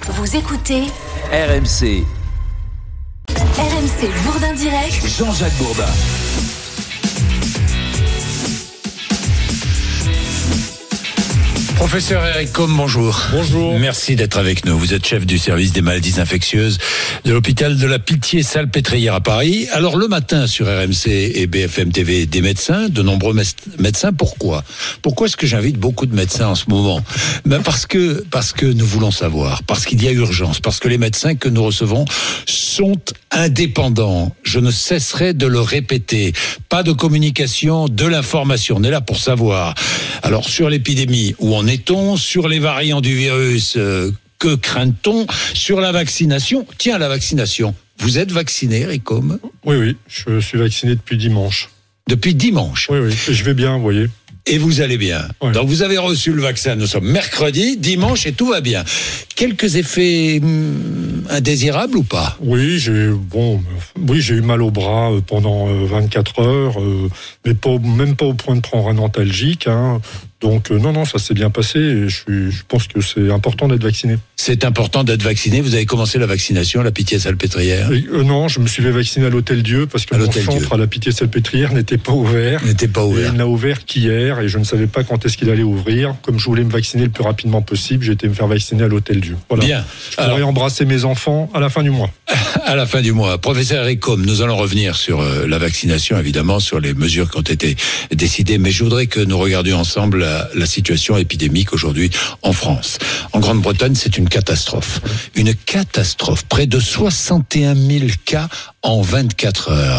Vous écoutez RMC. RMC Bourdin Direct. Jean-Jacques Bourdin. Professeur Eric Combe, bonjour. Bonjour. Merci d'être avec nous. Vous êtes chef du service des maladies infectieuses de l'hôpital de la Pitié-Salpêtrière à Paris. Alors le matin sur RMC et BFM TV, des médecins, de nombreux médecins. Pourquoi est-ce que j'invite beaucoup de médecins en ce moment ? Parce que nous voulons savoir, parce qu'il y a urgence, parce que les médecins que nous recevons sont indépendants. Je ne cesserai de le répéter. Pas de communication, de l'information. On est là pour savoir. Alors sur l'épidémie, où en est-on ? Sur les variants du virus, que craint-on ? Sur la vaccination, tiens, la vaccination. Vous êtes vacciné, Eric Combe ? Oui, je suis vacciné depuis dimanche. Depuis dimanche ? Oui, et je vais bien, vous voyez. Et vous allez bien. Ouais. Donc vous avez reçu le vaccin, nous sommes mercredi, dimanche et tout va bien. Quelques effets indésirables ou pas ? Oui, j'ai eu mal au bras pendant 24 heures, mais même pas au point de prendre un antalgique. Donc non, ça s'est bien passé et je pense que c'est important d'être vacciné. C'est important d'être vacciné. Vous avez commencé la vaccination à la Pitié-Salpêtrière ? Non, je me suis fait vacciner à l'Hôtel-Dieu parce que mon centre à la Pitié-Salpêtrière n'était pas ouvert. Il n'a ouvert qu'hier et je ne savais pas quand est-ce qu'il allait ouvrir. Comme je voulais me vacciner le plus rapidement possible, j'ai été me faire vacciner à l'Hôtel-Dieu. Voilà. Bien. Je pourrais embrasser mes enfants à la fin du mois. À la fin du mois. Professeur Eric Combe, nous allons revenir sur la vaccination, évidemment, sur les mesures qui ont été décidées, mais je voudrais que nous regardions ensemble la situation épidémique aujourd'hui en France. En Grande-Bretagne, c'est une catastrophe. Une catastrophe. Près de 61 000 cas en 24 heures.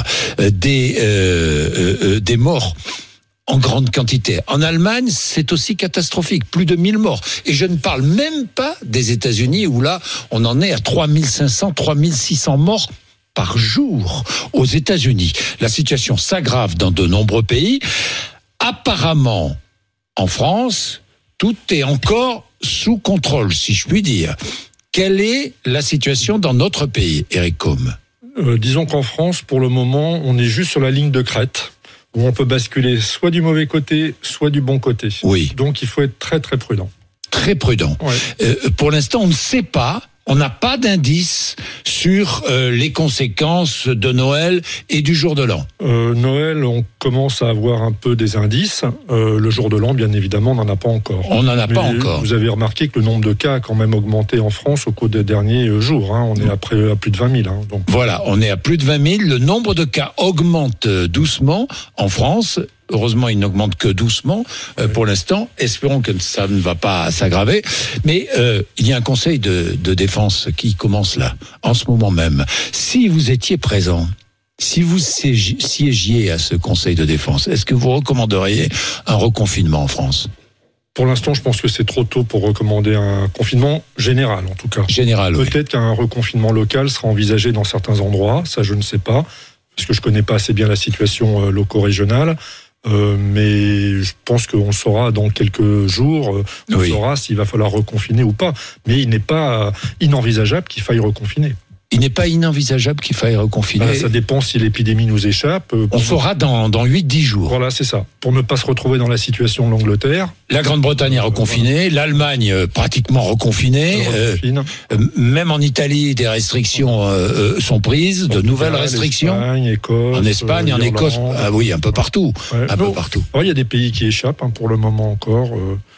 Des morts en grande quantité. En Allemagne, c'est aussi catastrophique. Plus de 1000 morts. Et je ne parle même pas des États-Unis où là, on en est à 3500, 3600 morts par jour aux États-Unis. La situation s'aggrave dans de nombreux pays. Apparemment, en France, tout est encore sous contrôle, si je puis dire. Quelle est la situation dans notre pays, Eric Combe ? Disons qu'en France, pour le moment, on est juste sur la ligne de crête, où on peut basculer soit du mauvais côté, soit du bon côté. Oui. Donc il faut être très très prudent. Très prudent. Ouais. Pour l'instant, on ne sait pas. On n'a pas d'indice sur les conséquences de Noël et du jour de l'an. Noël, on commence à avoir un peu des indices. Le jour de l'an, bien évidemment, on n'en a pas encore. On n'en a pas encore. Vous avez remarqué que le nombre de cas a quand même augmenté en France au cours des derniers jours. On est à plus de 20 000. Donc. Voilà, on est à plus de 20 000. Le nombre de cas augmente doucement en France. Heureusement, il n'augmente que doucement pour l'instant. Espérons que ça ne va pas s'aggraver. Mais il y a un conseil de défense qui commence là, en ce moment même. Si vous étiez présent, si vous siégiez à ce conseil de défense, est-ce que vous recommanderiez un reconfinement en France ? Pour l'instant, je pense que c'est trop tôt pour recommander un confinement général, en tout cas. Général, peut-être qu'un reconfinement local sera envisagé dans certains endroits. Ça, je ne sais pas, parce que je ne connais pas assez bien la situation loco-régionale. Mais je pense qu'on saura dans quelques jours, on saura s'il va falloir reconfiner ou pas. Mais il n'est pas inenvisageable qu'il faille reconfiner. Il n'est pas inenvisageable qu'il faille reconfiner. Ça dépend si l'épidémie nous échappe. On saura dans 8-10 jours. Voilà, c'est ça. Pour ne pas se retrouver dans la situation de l'Angleterre. La Grande-Bretagne est reconfinée, l'Allemagne pratiquement reconfinée. Même en Italie, des restrictions sont prises, de nouvelles restrictions. Écosse, en Espagne, en Écosse. Ah oui, un peu partout. Ouais. Peu partout. Il y a des pays qui échappent pour le moment encore.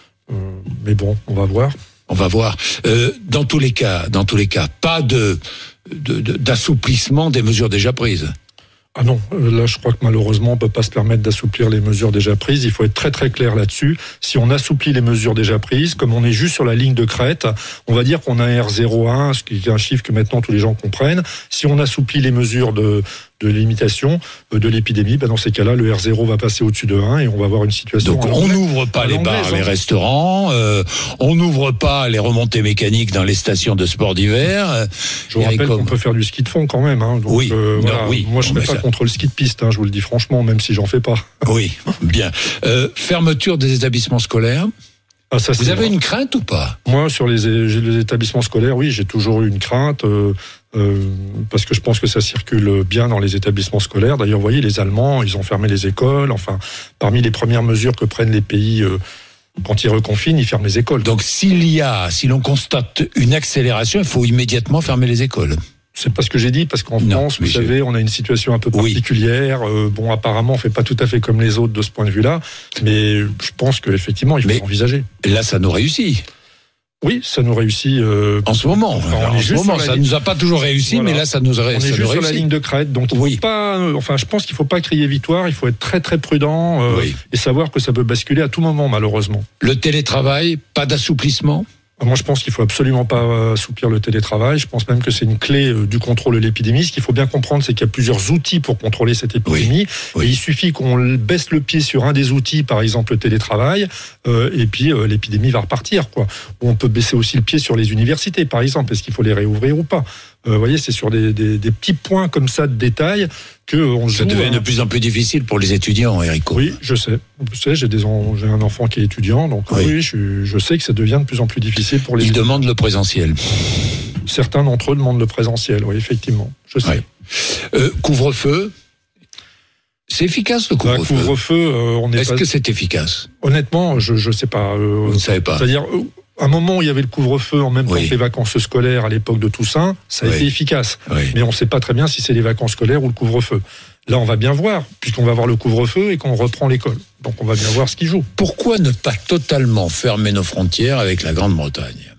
Mais bon, on va voir. On va voir. Dans tous les cas, pas d'assouplissement des mesures déjà prises. Ah non, là je crois que malheureusement on ne peut pas se permettre d'assouplir les mesures déjà prises. Il faut être très très clair là-dessus. Si on assouplit les mesures déjà prises, comme on est juste sur la ligne de crête, on va dire qu'on a un R01, ce qui est un chiffre que maintenant tous les gens comprennent. Si on assouplit les mesures de limitation de l'épidémie, dans ces cas-là, le R0 va passer au-dessus de 1 et on va avoir une situation... Donc on n'ouvre pas les bars, les restaurants, on n'ouvre pas les remontées mécaniques dans les stations de sport d'hiver. Je vous rappelle qu'on peut faire du ski de fond quand même. Donc, oui, moi je ne serais pas contre le ski de piste, je vous le dis franchement, même si j'en fais pas. Oui, bien. Fermeture des établissements scolaires. Vous avez une crainte ou pas ? Moi, sur les établissements scolaires, oui, j'ai toujours eu une crainte, parce que je pense que ça circule bien dans les établissements scolaires. D'ailleurs, vous voyez, les Allemands, ils ont fermé les écoles. Enfin, parmi les premières mesures que prennent les pays Quand ils reconfinent, ils ferment les écoles. Donc si l'on constate une accélération, il faut immédiatement fermer les écoles. C'est pas ce que j'ai dit, parce qu'en France, vous savez, on a une situation un peu particulière. Bon, apparemment, on fait pas tout à fait comme les autres de ce point de vue-là, mais je pense qu'effectivement, il faut envisager. Là, ça nous réussit. Oui, ça nous réussit. En ce moment, ça nous a pas toujours réussi, mais là, ça nous réussit. On est juste sur la ligne de crête, donc il faut pas. Enfin, je pense qu'il faut pas crier victoire. Il faut être très très prudent et savoir que ça peut basculer à tout moment, malheureusement. Le télétravail, pas d'assouplissement. Moi, je pense qu'il faut absolument pas assouplir le télétravail. Je pense même que c'est une clé du contrôle de l'épidémie. Ce qu'il faut bien comprendre, c'est qu'il y a plusieurs outils pour contrôler cette épidémie. Et il suffit qu'on baisse le pied sur un des outils, par exemple le télétravail, et puis l'épidémie va repartir, quoi. On peut baisser aussi le pied sur les universités, par exemple. Est-ce qu'il faut les réouvrir ou pas? Vous voyez, c'est sur des petits points comme ça de détail que ça devient de plus en plus difficile pour les étudiants, Eric. Oui, je sais. J'ai un enfant qui est étudiant, donc oui, je sais que ça devient de plus en plus difficile pour les étudiants. Ils demandent le présentiel. Certains d'entre eux demandent le présentiel, oui, effectivement. Je sais. Couvre-feu. C'est efficace le couvre-feu. Est-ce que c'est efficace? Honnêtement, je sais pas. Vous ne savez pas. C'est-à-dire, à un moment où il y avait le couvre-feu en même temps que les vacances scolaires à l'époque de Toussaint, ça a été efficace. Mais on ne sait pas très bien si c'est les vacances scolaires ou le couvre-feu. Là, on va bien voir, puisqu'on va voir le couvre-feu et qu'on reprend l'école. Donc, on va bien voir ce qui joue. Pourquoi ne pas totalement fermer nos frontières avec la Grande-Bretagne?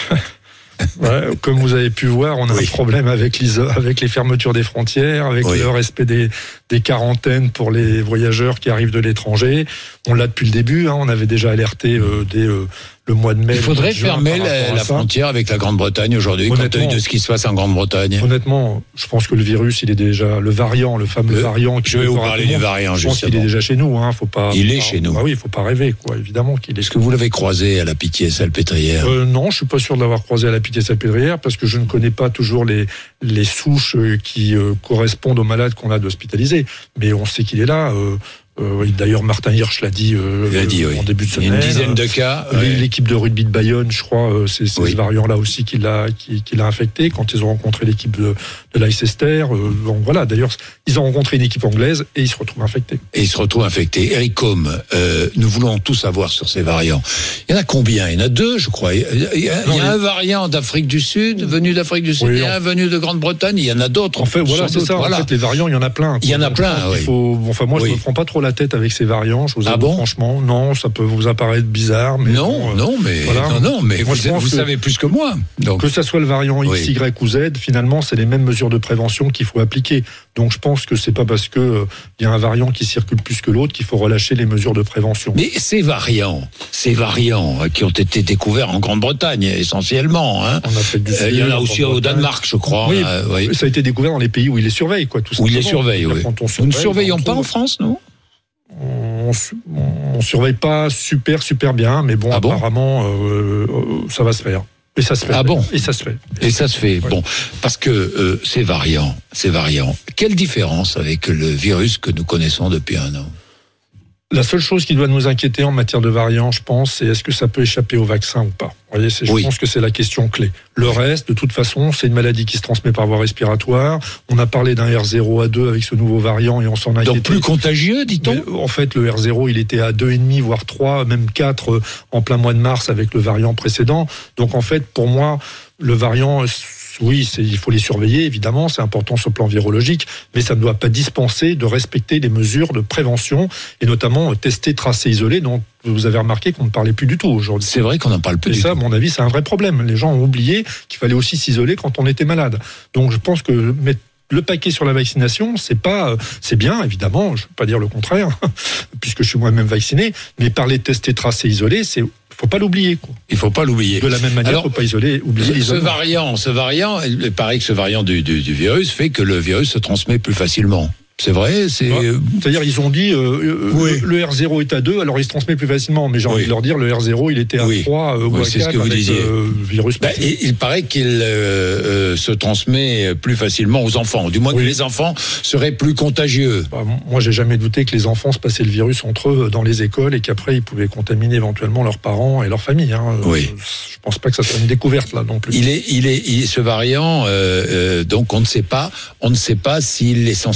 Comme vous avez pu voir, on a un problème avec les fermetures des frontières, avec le respect des quarantaines pour les voyageurs qui arrivent de l'étranger. On l'a depuis le début, on avait déjà alerté dès le mois de mai. Il faudrait fermer la frontière avec la Grande-Bretagne aujourd'hui, compte tenu de ce qui se passe en Grande-Bretagne. Honnêtement, je pense que le virus, il est déjà le fameux variant. Je vais vous parler du variant, je pense qu'il est déjà chez nous. Faut pas. Il est chez nous. Oui, il faut pas rêver, quoi. Évidemment qu'il est. Est-ce que vous l'avez croisé à la Pitié-Salpêtrière? Non, je suis pas sûr de l'avoir croisé à la Pitié-Salpêtrière parce que je ne connais pas toujours les souches qui correspondent aux malades qu'on a d'hospitaliser. Mais on sait qu'il est là. D'ailleurs, Martin Hirsch l'a dit, en début de semaine. Il y a une dizaine de cas. L'équipe de rugby de Bayonne, je crois, c'est ce variant-là aussi qui l'a infecté quand ils ont rencontré l'équipe de Leicester. Donc voilà, d'ailleurs, ils ont rencontré une équipe anglaise et ils se retrouvent infectés. Eric Combe, nous voulons tout savoir sur ces variants. Il y en a combien? Il y en a deux, je crois. Il y a un variant d'Afrique du Sud, venu d'Afrique du Sud, et un venu de Grande-Bretagne. Il y en a d'autres. En fait, voilà, c'est ça. Voilà. En fait, les variants, il y en a plein. Il y en a plein, moi, je me prends pas trop la tête avec ces variants. Je vous avoue, franchement, non, ça peut vous apparaître bizarre, mais mais vous savez plus que moi. Donc. Que ça soit le variant X, Y ou Z, finalement, c'est les mêmes mesures de prévention qu'il faut appliquer. Donc, je pense que c'est pas parce que il y a un variant qui circule plus que l'autre qu'il faut relâcher les mesures de prévention. Mais ces variants qui ont été découverts en Grande-Bretagne essentiellement, en Afrique du Sud, il y en a aussi au Danemark, je crois. Ça a été découvert dans les pays où ils les surveillent, quoi. Tout simplement. Où ils les surveillent, Nous ne surveillons pas en France, nous? On surveille pas super bien, mais bon, apparemment, ça va se faire. Et ça se fait. Et ça se fait. Bon, parce que ces variants, quelle différence avec le virus que nous connaissons depuis un an? La seule chose qui doit nous inquiéter en matière de variants, je pense, c'est est-ce que ça peut échapper au vaccin ou pas. Vous voyez, je pense que c'est la question clé. Le reste, de toute façon, c'est une maladie qui se transmet par voie respiratoire. On a parlé d'un R0 à 2 avec ce nouveau variant et on s'en inquiète. Donc plus contagieux, dit-on? Mais, en fait, le R0, il était à 2,5, voire 3, même 4 en plein mois de mars avec le variant précédent. Donc en fait, pour moi, le variant... Oui, il faut les surveiller, évidemment, c'est important sur le plan virologique, mais ça ne doit pas dispenser de respecter les mesures de prévention, et notamment tester, tracer, isoler, dont vous avez remarqué qu'on ne parlait plus du tout aujourd'hui. C'est vrai qu'on n'en parle plus du tout. Et ça, à mon avis, c'est un vrai problème. Les gens ont oublié qu'il fallait aussi s'isoler quand on était malade. Donc je pense que mettre le paquet sur la vaccination, c'est bien, évidemment, je ne veux pas dire le contraire, puisque je suis moi-même vacciné, mais parler de tester, tracer, isoler, faut pas l'oublier, quoi. Il faut pas l'oublier. De la même manière, faut pas oublier l'isolement. Ce variant, il paraît que ce variant du virus fait que le virus se transmet plus facilement. C'est vrai, c'est-à-dire, ils ont dit le R0 est à 2, alors il se transmet plus facilement. Mais j'ai envie de leur dire, le R0, il était à 3 ou à 4 c'est ce que vous disiez. Virus. Il paraît qu'il se transmet plus facilement aux enfants. Du moins, que les enfants seraient plus contagieux. Moi, j'ai jamais douté que les enfants se passaient le virus entre eux dans les écoles et qu'après, ils pouvaient contaminer éventuellement leurs parents et leurs familles. Je pense pas que ça soit une découverte là non plus. Ce variant, donc on ne sait pas s'il est sensible au vaccin.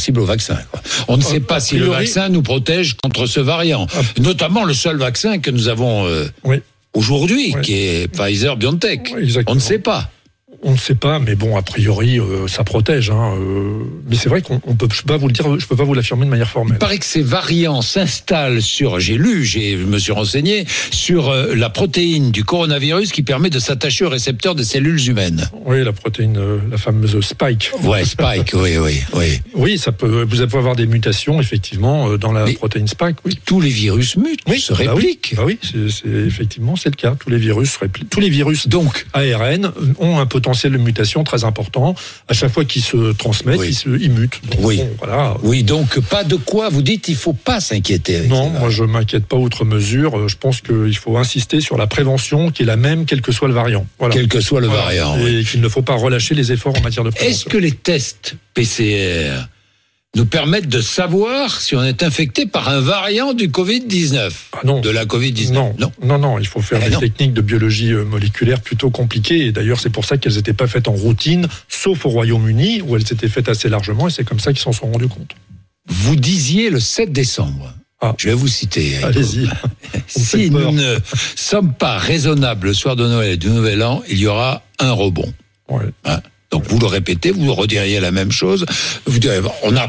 vaccin, quoi. On ne sait pas si le vaccin nous protège contre ce variant. Notamment le seul vaccin que nous avons aujourd'hui, qui est Pfizer-BioNTech. On ne sait pas. On ne sait pas, mais bon, a priori, ça protège. Mais c'est vrai qu'on peut, je peux pas vous le dire, je peux pas vous l'affirmer de manière formelle. Il paraît que ces variants s'installent sur, je me suis renseigné, sur la protéine du coronavirus qui permet de s'attacher aux récepteurs des cellules humaines. Oui, la protéine, la fameuse Spike. Ouais, Spike, oui. Oui, ça peut, vous pouvez avoir des mutations, effectivement, dans la protéine Spike, oui. Tous les virus mutent, se répliquent. Oui, effectivement, c'est le cas. Tous les virus se répliquent. Tous les virus donc ARN ont un potentiel de mutation très important. À chaque fois qu'ils se transmettent, ils mutent. Donc, voilà. Oui, donc pas de quoi vous dites il faut pas s'inquiéter. Non, moi je m'inquiète pas outre mesure. Je pense qu'il faut insister sur la prévention qui est la même quel que soit le variant. Voilà. Quel que soit le variant. Et qu'il ne faut pas relâcher les efforts en matière de prévention. Est-ce que les tests PCR nous permettent de savoir si on est infecté par un variant du Covid-19 ? De la Covid-19 ? Non, il faut faire des techniques de biologie moléculaire plutôt compliquées. Et d'ailleurs, c'est pour ça qu'elles n'étaient pas faites en routine, sauf au Royaume-uni, où elles étaient faites assez largement, et c'est comme ça qu'ils s'en sont rendus compte. Vous disiez le 7 décembre. Je vais vous citer. Allez-y. Si nous ne sommes pas raisonnables le soir de Noël et du Nouvel An, il y aura un rebond. Ouais. Donc vous le répétez, vous rediriez la même chose. Vous direz,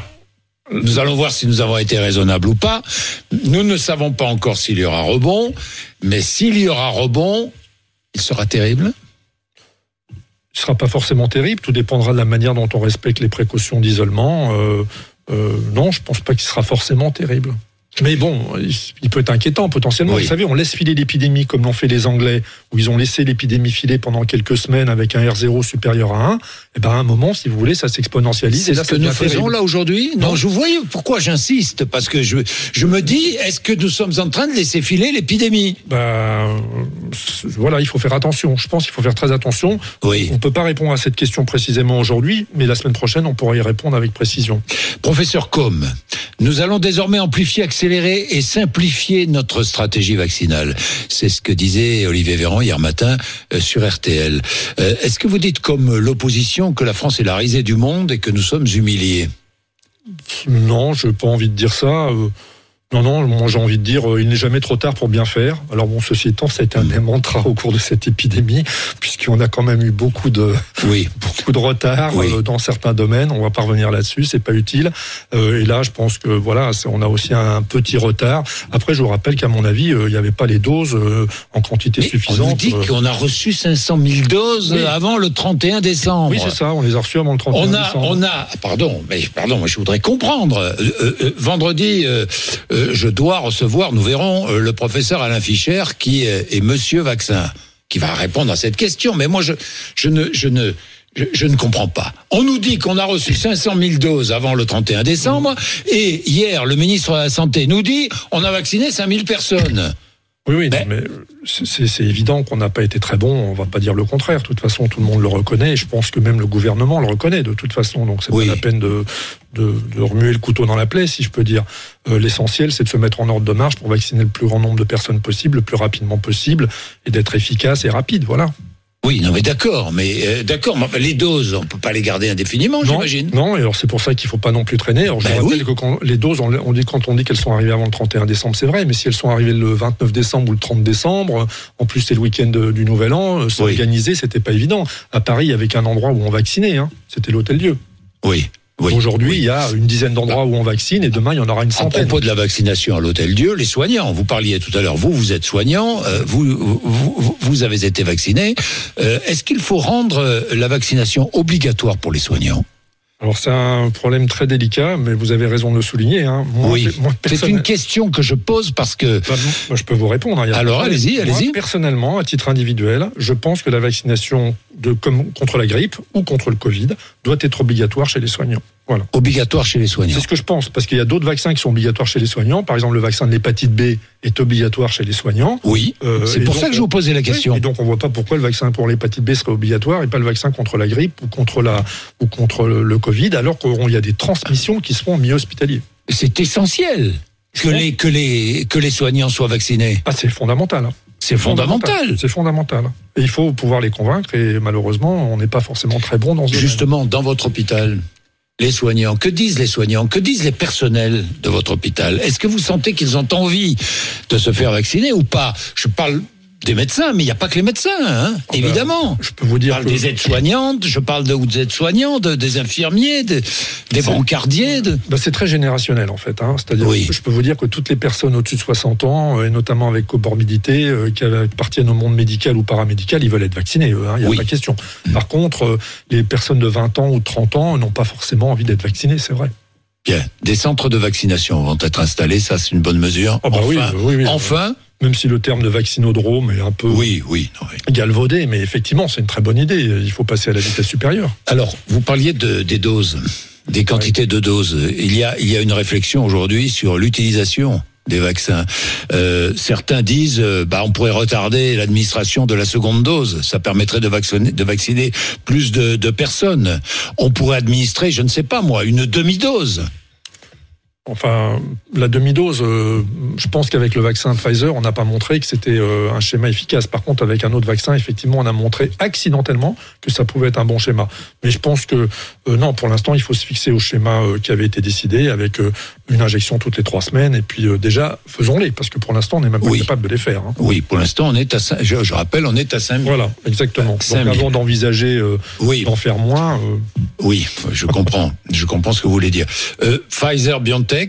nous allons voir si nous avons été raisonnables ou pas. Nous ne savons pas encore s'il y aura rebond, mais s'il y aura rebond, il sera terrible. Il ne sera pas forcément terrible, tout dépendra de la manière dont on respecte les précautions d'isolement. Non, je ne pense pas qu'il sera forcément terrible. Mais bon, il peut être inquiétant potentiellement. Vous savez, on laisse filer l'épidémie comme l'ont fait les Anglais, où ils ont laissé l'épidémie filer pendant quelques semaines avec un R0 supérieur à 1. Et à un moment, si vous voulez, ça s'exponentialise. C'est ce que nous faisons là aujourd'hui. Non, je vous voyez pourquoi j'insiste, parce que je me dis, est-ce que nous sommes en train de laisser filer l'épidémie ? Voilà, il faut faire attention. Je pense qu'il faut faire très attention. Oui. On ne peut pas répondre à cette question précisément aujourd'hui, mais la semaine prochaine, on pourra y répondre avec précision. Professeur Combe, nous allons désormais amplifier, accélérer et simplifier notre stratégie vaccinale. C'est ce que disait Olivier Véran hier matin sur RTL. Est-ce que vous dites comme l'opposition que la France est la risée du monde et que nous sommes humiliés ? Non, je n'ai pas envie de dire ça. Non, moi j'ai envie de dire, il n'est jamais trop tard pour bien faire. Alors bon, ceci étant, ça a été un des mantras au cours de cette épidémie, puisqu'on a quand même eu beaucoup de retard dans certains domaines. On va pas revenir là-dessus, c'est pas utile. Et là, je pense que voilà, on a aussi un petit retard. Après, je vous rappelle qu'à mon avis, il n'y avait pas les doses en quantité suffisante. On nous dit qu'on a reçu 500 000 doses avant le 31 décembre. Oui, c'est ça, on les a reçus avant le 31 décembre. Pardon, moi je voudrais comprendre. Vendredi, je dois recevoir, nous verrons, le professeur Alain Fischer, qui est Monsieur Vaccin, qui va répondre à cette question. Mais moi, je ne comprends pas. On nous dit qu'on a reçu 500 000 doses avant le 31 décembre, et hier, le ministre de la Santé nous dit on a vacciné 5 000 personnes. Oui, mais c'est évident qu'on n'a pas été très bon, on ne va pas dire le contraire. De toute façon, tout le monde le reconnaît, et je pense que même le gouvernement le reconnaît de toute façon. Donc c'est pas la peine de remuer le couteau dans la plaie, si je peux dire. L'essentiel, c'est de se mettre en ordre de marche pour vacciner le plus grand nombre de personnes possible, le plus rapidement possible, et d'être efficace et rapide, voilà. Oui, non mais d'accord, les doses, on peut pas les garder indéfiniment, j'imagine. Non, et alors c'est pour ça qu'il faut pas non plus traîner. Alors je rappelle que quand les doses, quand on dit qu'elles sont arrivées avant le 31 décembre, c'est vrai, mais si elles sont arrivées le 29 décembre ou le 30 décembre, en plus c'est le week-end du Nouvel An, s'organiser, c'était pas évident. À Paris, il y avait qu'un endroit où on vaccinait, c'était l'Hôtel-Dieu. Oui. Aujourd'hui, il y a une dizaine d'endroits où on vaccine et demain, il y en aura une centaine. À propos de la vaccination à l'Hôtel-Dieu, les soignants, vous parliez tout à l'heure, vous êtes soignant, vous avez été vacciné. Est-ce qu'il faut rendre la vaccination obligatoire pour les soignants ? Alors c'est un problème très délicat, mais vous avez raison de le souligner. Moi, c'est une question que je pose parce que... Moi, je peux vous répondre. Alors allez-y. Moi, personnellement, à titre individuel, je pense que la vaccination contre la grippe ou contre le Covid doit être obligatoire chez les soignants. Voilà. Obligatoire chez les soignants. C'est ce que je pense, parce qu'il y a d'autres vaccins qui sont obligatoires chez les soignants. Par exemple, le vaccin de l'hépatite B est obligatoire chez les soignants. Oui, c'est pour ça que je vous posais la question. Et donc, on ne voit pas pourquoi le vaccin pour l'hépatite B serait obligatoire et pas le vaccin contre la grippe ou contre le Covid, alors qu'il y a des transmissions qui seront en milieu hospitalier. C'est essentiel que les soignants soient vaccinés. C'est fondamental. C'est fondamental. C'est fondamental. Et il faut pouvoir les convaincre, et malheureusement, on n'est pas forcément très bon dans ce domaine. Justement, dans votre hôpital, les soignants? Que disent les soignants? Que disent les personnels de votre hôpital? Est-ce que vous sentez qu'ils ont envie de se faire vacciner ou pas? Je parle des médecins, mais il n'y a pas que les médecins, hein, évidemment. Je peux vous dire je parle des aides-soignantes, je parle des aides-soignants, des infirmiers, des brancardiers. C'est très générationnel en fait. Hein. C'est-à-dire, je peux vous dire que toutes les personnes au-dessus de 60 ans, et notamment avec comorbidité, qui appartiennent au monde médical ou paramédical, ils veulent être vaccinés, eux, hein, il n'y a pas question. Par contre, les personnes de 20 ans ou de 30 ans n'ont pas forcément envie d'être vaccinées, c'est vrai. Bien, des centres de vaccination vont être installés, ça c'est une bonne mesure. Enfin. Même si le terme de vaccinodrome est un peu galvaudé, mais effectivement, c'est une très bonne idée. Il faut passer à la vitesse supérieure. Alors, vous parliez des doses, des quantités de doses. Il y a une réflexion aujourd'hui sur l'utilisation des vaccins. Certains disent, on pourrait retarder l'administration de la seconde dose. Ça permettrait de vacciner plus de personnes. On pourrait administrer, je ne sais pas moi, une demi-dose. Enfin, la demi-dose, je pense qu'avec le vaccin Pfizer, on n'a pas montré que c'était un schéma efficace. Par contre, avec un autre vaccin, effectivement, on a montré accidentellement que ça pouvait être un bon schéma. Mais je pense que, non, pour l'instant, il faut se fixer au schéma qui avait été décidé, avec une injection toutes les 3 semaines. Et puis, déjà, faisons-les, parce que pour l'instant, on n'est même pas capable de les faire. Hein. Oui, pour l'instant, on est à 5, je rappelle, on est à 5 000. Voilà, exactement. 5 000. Donc, avant d'envisager d'en faire moins... Oui, je comprends. Je comprends ce que vous voulez dire. Pfizer-BioNTech,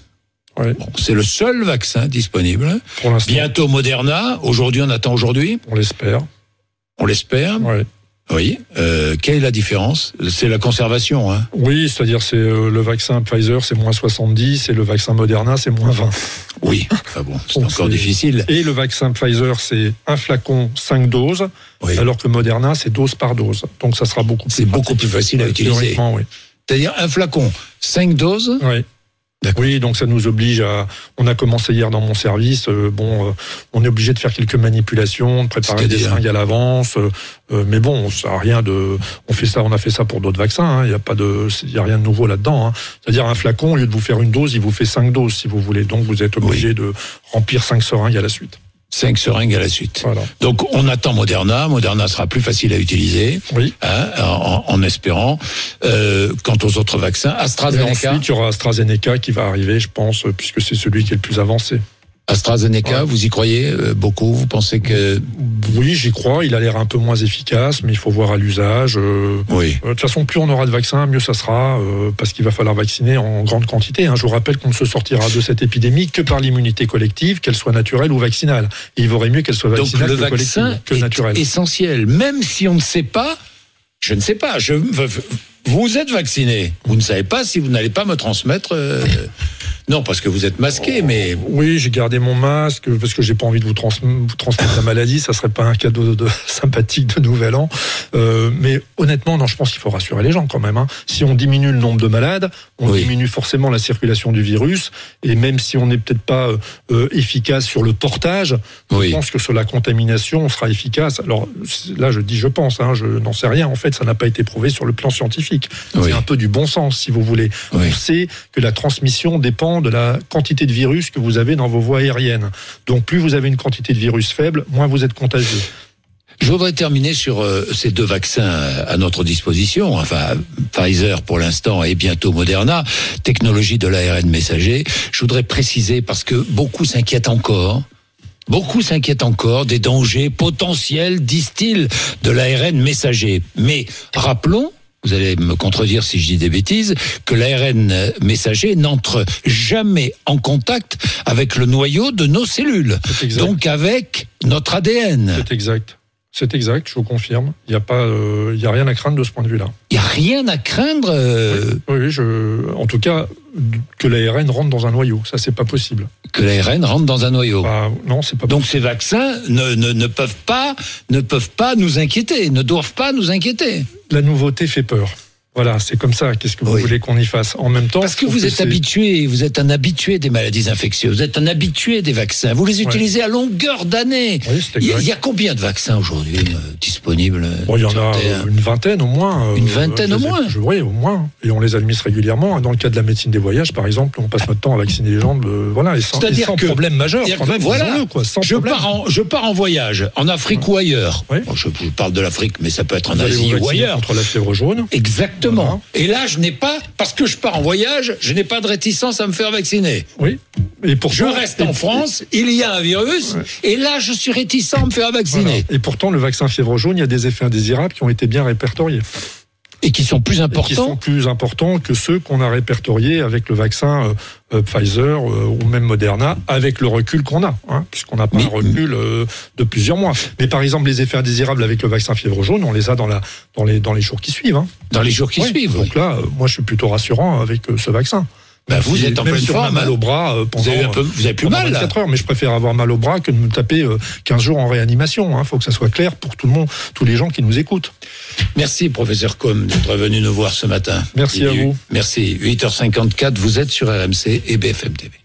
c'est le seul vaccin disponible. Pour l'instant. Bientôt Moderna. Aujourd'hui, on attend aujourd'hui. On l'espère. On l'espère. Oui. Quelle est la différence? C'est la conservation, hein? Oui, c'est-à-dire c'est le vaccin Pfizer, c'est moins 70, et le vaccin Moderna, c'est moins 20. Oui. C'est encore difficile. Et le vaccin Pfizer, c'est un flacon, 5 doses, alors que Moderna, c'est dose par dose. Donc ça sera beaucoup plus facile à utiliser. C'est-à-dire un flacon, 5 doses. Oui. Oui, donc ça nous oblige à... On a commencé hier dans mon service, on est obligé de faire quelques manipulations, de préparer des seringues à l'avance, mais bon, ça a rien de... On a fait ça pour d'autres vaccins, il n'y a rien de nouveau là-dedans. Hein. C'est-à-dire un flacon, au lieu de vous faire une dose, il vous fait 5 doses, si vous voulez. Donc vous êtes obligé de remplir 5 seringues à la suite. 5 seringues à la suite. Voilà. Donc on attend Moderna. Moderna sera plus facile à utiliser, en espérant. Quant aux autres vaccins, AstraZeneca. Et ensuite, il y aura AstraZeneca qui va arriver, je pense, puisque c'est celui qui est le plus avancé. AstraZeneca, vous y croyez beaucoup? Vous pensez que... Oui, j'y crois. Il a l'air un peu moins efficace, mais il faut voir à l'usage. De toute façon, plus on aura de vaccins, mieux ça sera, parce qu'il va falloir vacciner en grande quantité. Je vous rappelle qu'on ne se sortira de cette épidémie que par l'immunité collective, qu'elle soit naturelle ou vaccinale. Et il vaudrait mieux qu'elle soit vaccinale que collective, que naturelle. Donc le vaccin est essentiel, même si on ne sait pas. Je ne sais pas. Vous êtes vacciné. Vous ne savez pas si vous n'allez pas me transmettre... Non, parce que vous êtes masqué, mais... Oui, j'ai gardé mon masque, parce que j'ai pas envie de vous transmettre la maladie, ça serait pas un cadeau sympathique de Nouvel An. Mais honnêtement, non, je pense qu'il faut rassurer les gens quand même. Si on diminue le nombre de malades, on diminue forcément la circulation du virus, et même si on n'est peut-être pas efficace sur le portage, je pense que sur la contamination, on sera efficace. Alors là, je dis je pense, je n'en sais rien. En fait, ça n'a pas été prouvé sur le plan scientifique. C'est un peu du bon sens, si vous voulez. On sait que la transmission dépend de la quantité de virus que vous avez dans vos voies aériennes. Donc plus vous avez une quantité de virus faible, moins vous êtes contagieux. Je voudrais terminer sur ces 2 vaccins à notre disposition, enfin Pfizer pour l'instant et bientôt Moderna, technologie de l'ARN messager. Je voudrais préciser parce que beaucoup s'inquiètent encore des dangers potentiels, disent-ils, de l'ARN messager. Mais rappelons, vous allez me contredire si je dis des bêtises, que l'ARN messager n'entre jamais en contact avec le noyau de nos cellules. Donc avec notre ADN. C'est exact, je vous confirme. Il n'y a rien à craindre de ce point de vue-là. Il n'y a rien à craindre en tout cas, que l'ARN rentre dans un noyau. Ça, c'est pas possible. Que l'ARN rentre dans un noyau. Non, c'est pas possible. Donc ces vaccins ne peuvent pas nous inquiéter, ne doivent pas nous inquiéter. La nouveauté fait peur. Voilà, c'est comme ça. Qu'est-ce que vous voulez qu'on y fasse? En même temps, parce que vous êtes habitué, vous êtes un habitué des maladies infectieuses, vous êtes un habitué des vaccins, vous les utilisez à longueur d'année. Il y a combien de vaccins aujourd'hui disponibles? Il y en a une vingtaine au moins. Une vingtaine au moins? Oui, au moins. Et on les administre régulièrement. Dans le cas de la médecine des voyages, par exemple, on passe notre temps à vacciner les gens, et sans problème majeur. Quand même, je pars en voyage, en Afrique ou ailleurs. Je parle de l'Afrique, mais ça peut être en Asie ou ailleurs. Contre la fièvre jaune. Exactement. Exactement. Voilà. Et là, je n'ai pas, parce que je pars en voyage, je n'ai pas de réticence à me faire vacciner. Oui. Et pourtant, Je reste en France, il y a un virus, et là, je suis réticent à me faire vacciner. Voilà. Et pourtant, le vaccin fièvre jaune, il y a des effets indésirables qui ont été bien répertoriés. Et qui sont plus Et importants. qui sont plus importants que ceux qu'on a répertoriés avec le vaccin Pfizer ou même Moderna, avec le recul qu'on a, puisqu'on n'a pas un recul de plusieurs mois. Mais par exemple, les effets indésirables avec le vaccin fièvre jaune, on les a dans les jours qui suivent. Dans les jours qui suivent. Donc là, moi, je suis plutôt rassurant avec ce vaccin. Vous êtes en même pleine si on a forme. mal au bras pendant Vous avez plus pendant mal, là. 24 heures, mais je préfère avoir mal au bras que de me taper 15 jours en réanimation. Faut que ça soit clair pour tout le monde, tous les gens qui nous écoutent. Merci, professeur Combe, d'être venu nous voir ce matin. Merci à vous. Merci. 8h54, vous êtes sur RMC et BFM TV.